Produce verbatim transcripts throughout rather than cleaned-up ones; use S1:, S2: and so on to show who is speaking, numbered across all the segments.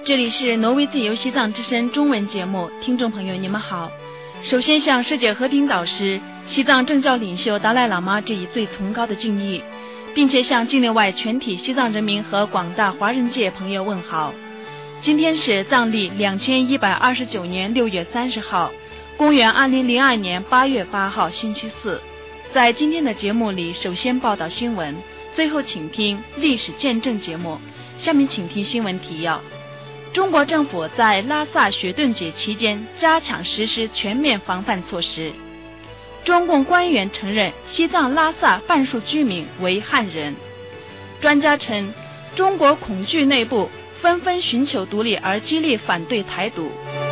S1: 这里是挪威自由西藏之声中文节目，听众朋友你们好。首先向世界和平导师、西藏政教领袖达赖喇嘛致以最崇高的敬意，并且向境内外全体西藏人民和广大华人界朋友问好。今天是藏历两千一百二十九年六月三十号，公元二零零二年八月八号星期四。在今天的节目里，首先报道新闻，最后请听历史见证节目。下面请听新闻提要。中国政府在拉萨雪顿节期间加强实施全面防范措施。中共官员承认西藏拉萨半数居民为汉人。专家称，中国恐惧内部，纷纷寻求独立而激励反对台独。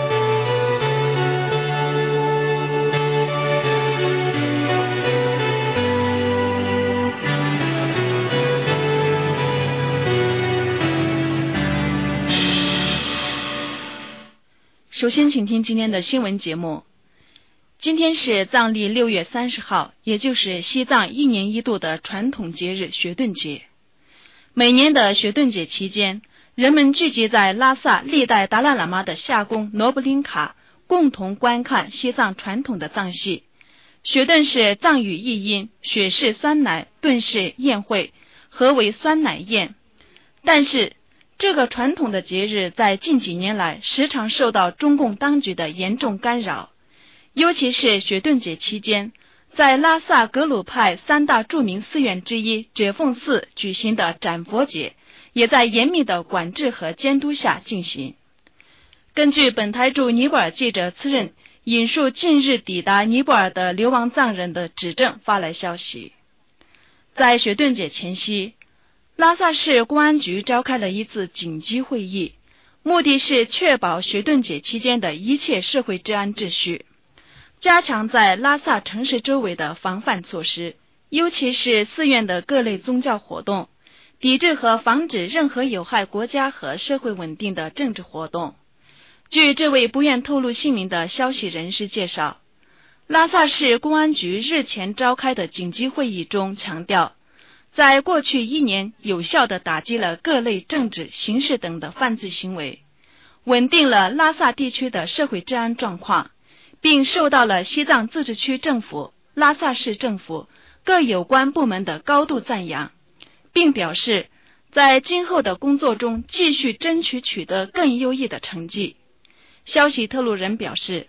S1: 首先请听今天的新闻节目。今天是藏历六月三十号，也就是西藏一年一度的传统节日雪顿节。每年的雪顿节期间，人们聚集在拉萨历代达赖喇嘛的夏宫诺布林卡，共同观看西藏传统的藏戏。雪顿是藏语译音，雪是酸奶，顿是宴会，合为酸奶宴。但是这个传统的节日在近几年来时常受到中共当局的严重干扰，尤其是雪顿节期间，在拉萨格鲁派三大著名寺院之一哲凤寺举行的斩佛节，也在严密的管制和监督下进行。根据本台驻尼泊尔记者次任引述近日抵达尼泊尔的流亡藏人的指证发来消息，在雪顿节前夕，拉萨市公安局召开了一次紧急会议，目的是确保雪顿节期间的一切社会治安秩序，加强在拉萨城市周围的防范措施，尤其是寺院的各类宗教活动，抵制和防止任何有害国家和社会稳定的政治活动。据这位不愿透露姓名的消息人士介绍，拉萨市公安局日前召开的紧急会议中强调，在过去一年有效地打击了各类政治、刑事等的犯罪行为，稳定了拉萨地区的社会治安状况，并受到了西藏自治区政府、拉萨市政府各有关部门的高度赞扬，并表示在今后的工作中继续争取取得更优异的成绩。消息透露人表示，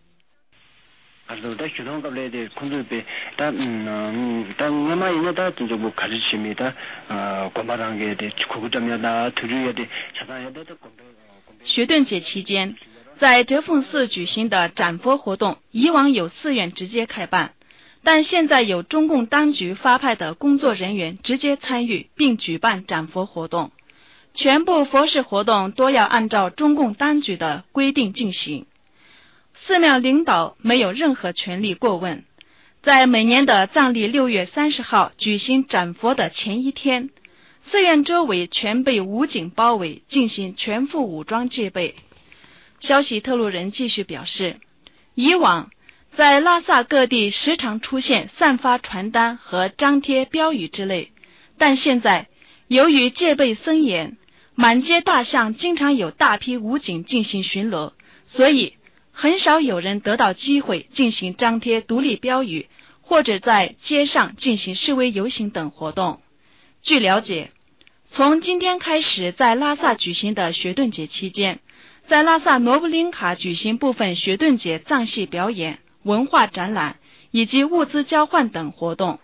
S1: 雪顿节期间，在哲凤寺举行的斩佛活动，以往有寺院直接开办，但现在有中共当局发派的工作人员直接参与并举办斩佛活动，全部佛事活动都要按照中共当局的规定进行。寺庙领导没有任何权利过问。在每年的藏历六月三十号举行斩佛的前一天，寺院周围全被武警包围，进行全副武装戒备。消息透露人继续表示，以往在拉萨各地时常出现散发传单和张贴标语之类，但现在由于戒备森严，满街大巷经常有大批武警进行巡逻，所以很少有人得到机会进行张贴独立标语，或者在街上进行示威游行等活动。据了解，从今天开始在拉萨举行的雪顿节期间，在拉萨诺布林卡举行部分雪顿节藏戏表演、文化展览以及物资交换等活动。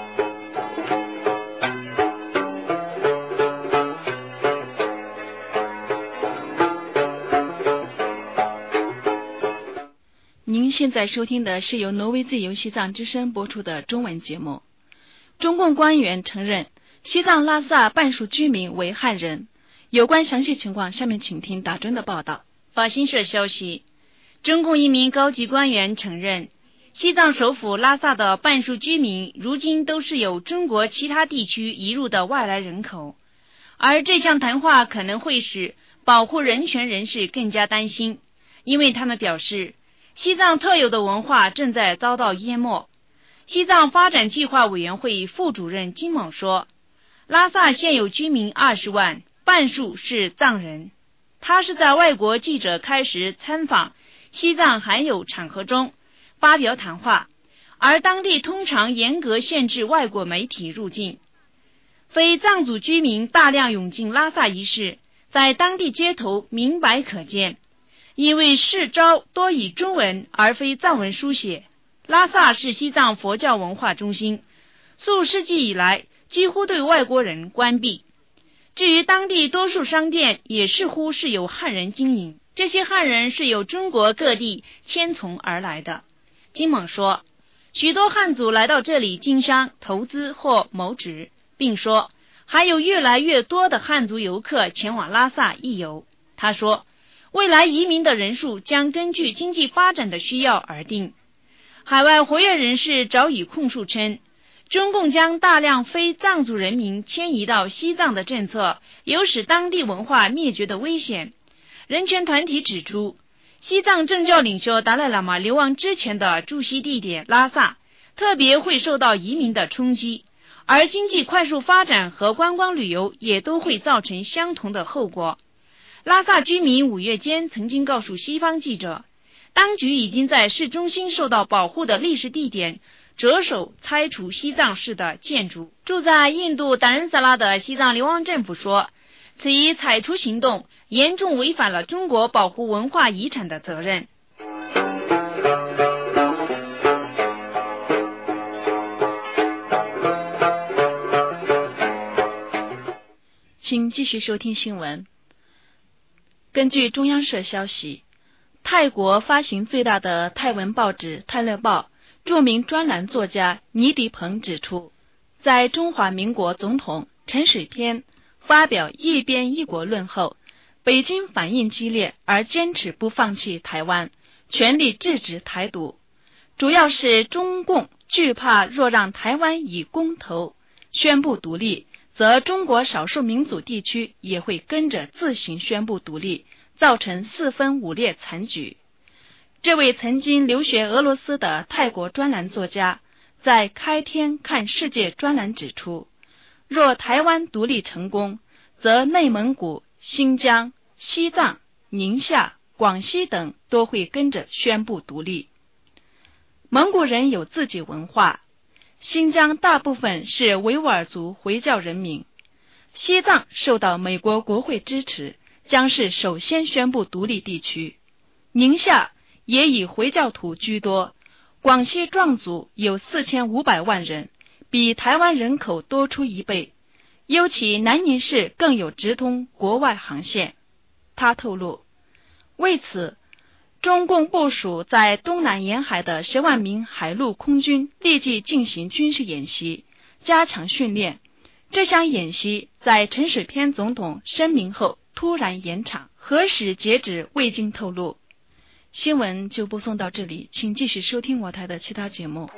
S1: 您现在收听的是由挪威自由西藏之声播出的中文节目。中共官员承认西藏拉萨半数居民为汉人。有关详细情况，下面请听打针的报道。
S2: 法新社消息，中共一名高级官员承认，西藏首府拉萨的半数居民如今都是由中国其他地区移入的外来人口，而这项谈话可能会使保护人权人士更加担心，因为他们表示西藏特有的文化正在遭到淹没。西藏发展计划委员会副主任金猛说，拉萨现有居民二十万，半数是藏人。 他是在外国记者开始参访西藏罕有场合中发表谈话，而当地通常严格限制外国媒体入境。非藏族居民大量涌进拉萨一事在当地街头明白可见，因为市招多以中文而非藏文书写。拉萨是西藏佛教文化中心，数世纪以来几乎对外国人关闭。至于当地多数商店也似乎是由汉人经营，这些汉人是由中国各地迁从而来的。金猛说，许多汉族来到这里经商、投资或谋职，并说还有越来越多的汉族游客前往拉萨一游。他说，未来移民的人数将根据经济发展的需要而定。海外活跃人士早已控诉称，中共将大量非藏族人民迁移到西藏的政策有使当地文化灭绝的危险。人权团体指出，西藏政教领袖达赖喇嘛流亡之前的驻西地点拉萨特别会受到移民的冲击，而经济快速发展和观光旅游也都会造成相同的后果。拉萨居民五月间曾经告诉西方记者，当局已经在市中心受到保护的历史地点着手拆除西藏式的建筑。住在印度达仁萨拉的西藏流亡政府说，此一拆除行动严重违反了中国保护文化遗产的责任。
S1: 请继续收听新闻。根据中央社消息，泰国发行最大的泰文报纸《泰勒报》著名专栏作家倪迪鹏指出，在中华民国总统陈水扁发表一边一国论后，北京反应激烈而坚持不放弃台湾，全力制止台独，主要是中共惧怕若让台湾以公投宣布独立，则中国少数民族地区也会跟着自行宣布独立，造成四分五裂惨局。这位曾经留学俄罗斯的泰国专栏作家在开天看世界专栏指出，若台湾独立成功，则内蒙古、新疆、西藏、宁夏、广西等都会跟着宣布独立。蒙古人有自己文化，新疆大部分是维吾尔族回教人民，西藏受到美国国会支持，将是首先宣布独立地区。宁夏也以回教徒居多，广西壮族有四千五百万人，比台湾人口多出一倍，尤其南宁市更有直通国外航线。他透露，为此中共部署在东南沿海的十万名海陆空军立即进行军事演习，加强训练。这项演习在陈水扁总统声明后突然延长，何时截止未经透露。新闻就播送到这里，请继续收听我台的其他节目。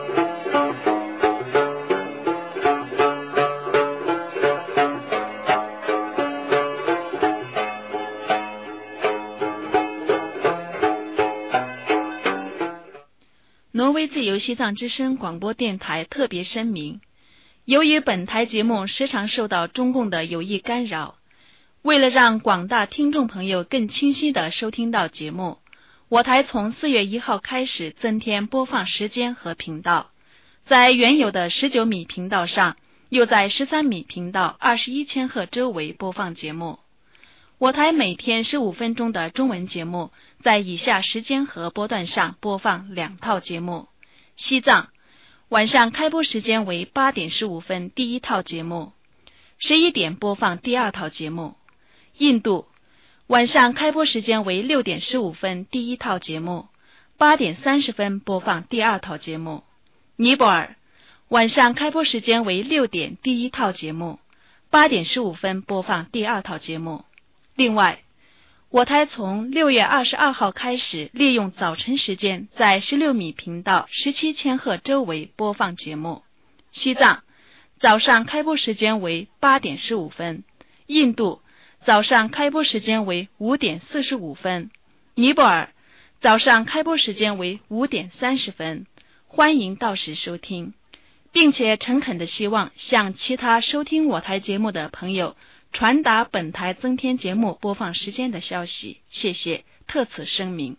S1: 挪威自由西藏之声广播电台特别声明，由于本台节目时常受到中共的有意干扰，为了让广大听众朋友更清晰地收听到节目，我台从四月一号开始增添播放时间和频道，在原有的十九米频道上，又在十三米频道二十一千赫周围播放节目。我台每天十五分钟的中文节目，在以下时间和波段上播放两套节目：西藏晚上开播时间为八点十五分第一套节目，十一点播放第二套节目；印度晚上开播时间为六点十五分第一套节目，八点三十分播放第二套节目；尼泊尔晚上开播时间为六点第一套节目，八点十五分播放第二套节目。另外，我台从六月二十二号开始，利用早晨时间在十六米频道十七千赫周围播放节目。西藏早上开播时间为八点十五分，印度早上开播时间为五点四十五分，尼泊尔早上开播时间为五点三十分。欢迎到时收听，并且诚恳地希望向其他收听我台节目的朋友传达本台增添节目播放时间的消息，谢谢，特此声明。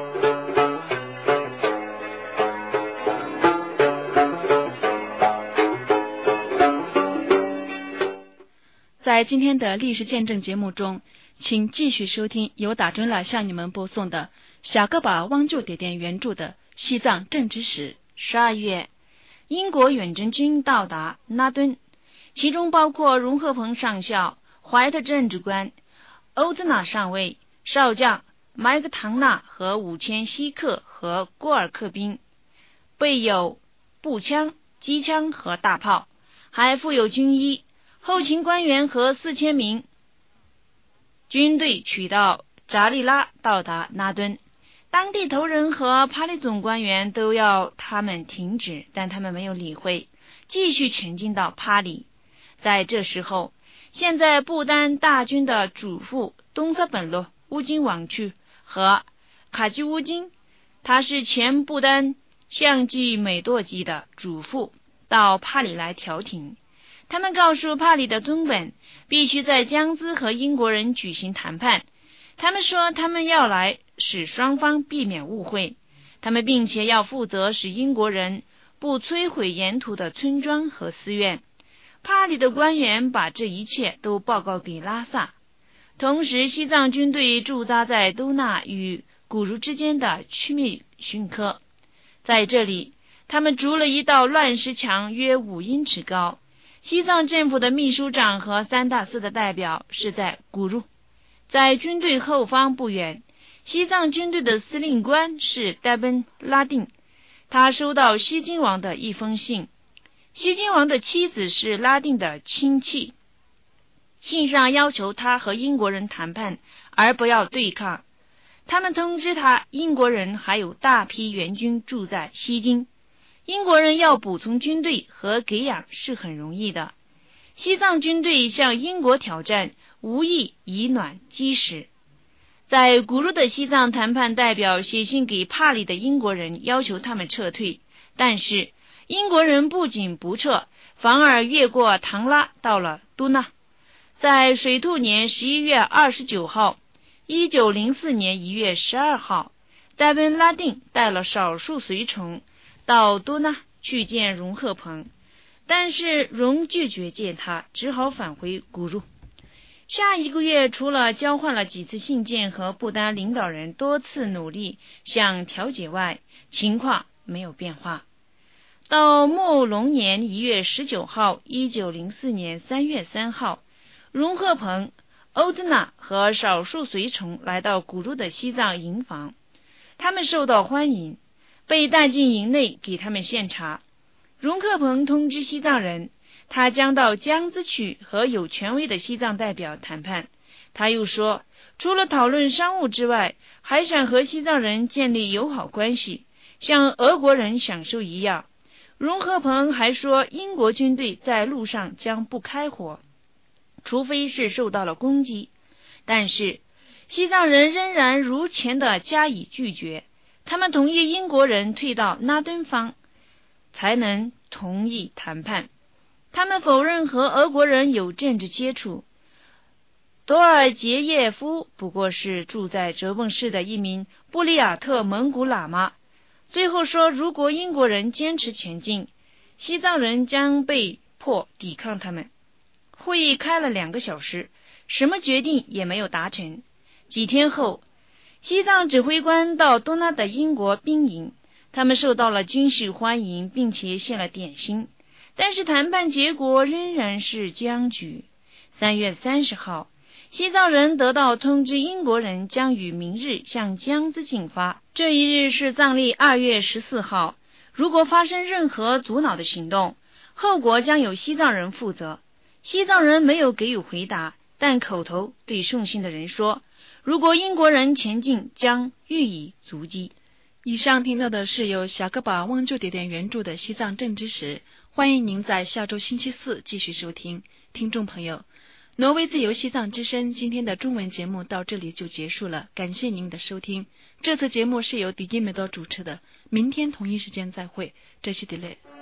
S1: 在今天的历史见证节目中，请继续收听由打针了向你们播送的小个把汪旧点点原著的西藏政治史。
S2: 十二月，英国远征军到达拉敦，其中包括荣鹤鹏上校、怀特政治官、欧兹纳上尉、少将麦克唐纳和五千锡克和郭尔克兵，备有步枪、机枪和大炮，还附有军医。后勤官员和四千名军队取到扎利拉，到达拉敦。当地头人和帕里总官员都要他们停止，但他们没有理会，继续前进到帕里。在这时候，现在不丹大军的主副东萨本洛乌金王去和卡基乌金，他是前不丹相继美舵机的主副，到帕里来调停。他们告诉帕里的敦本，必须在江孜和英国人举行谈判。他们说他们要来使双方避免误会，他们并且要负责使英国人不摧毁沿途的村庄和寺院。帕里的官员把这一切都报告给拉萨。同时，西藏军队驻扎在都纳与古如之间的曲密逊科，在这里他们筑了一道乱石墙，约五英尺高。西藏政府的秘书长和三大寺的代表是在古如。在军队后方不远，西藏军队的司令官是戴本拉定，他收到西金王的一封信。西金王的妻子是拉定的亲戚，信上要求他和英国人谈判，而不要对抗。他们通知他，英国人还有大批援军住在西金，英国人要补充军队和给养是很容易的。西藏军队向英国挑战，无异以暖击石。在古如的西藏谈判代表写信给帕里的英国人，要求他们撤退，但是英国人不仅不撤，反而越过唐拉到了都纳。在水兔年十一月二十九号，一九零四年一月十二号，戴本拉定带了少数随从到都纳去见荣鹤鹏，但是荣拒绝见他，只好返回古如。下一个月，除了交换了几次信件和不丹领导人多次努力想调解外，情况没有变化。到末龙年一月十九号，一九零四年三月三号，荣鹤鹏、欧兹纳和少数随从来到古如的西藏营房，他们受到欢迎，被带进营内给他们献茶。荣鹤鹏通知西藏人，他将到江孜去和有权威的西藏代表谈判。他又说，除了讨论商务之外，还想和西藏人建立友好关系，像俄国人享受一样。荣鹤鹏还说，英国军队在路上将不开火，除非是受到了攻击。但是西藏人仍然如前的加以拒绝，他们同意英国人退到拉敦方，才能同意谈判。他们否认和俄国人有政治接触。多尔杰耶夫不过是住在哲蚌市的一名布里亚特蒙古喇嘛。最后说，如果英国人坚持前进，西藏人将被迫抵抗他们。会议开了两个小时，什么决定也没有达成。几天后，西藏指挥官到多纳的英国兵营，他们受到了军事欢迎，并且献了点心，但是谈判结果仍然是僵局。三月三十号，西藏人得到通知，英国人将于明日向江孜进发。这一日是藏历二月十四号。如果发生任何阻挠的行动，后果将由西藏人负责。西藏人没有给予回答，但口头对送信的人说，如果英国人前进，将予以阻击。
S1: 以上听到的是由小个把汪旧点点原著的西藏政治史，欢迎您在下周星期四继续收听。听众朋友，挪威自由西藏之声今天的中文节目到这里就结束了，感谢您的收听。这次节目是由迪基梅多主持的，明天同一时间再会，这是迪雷。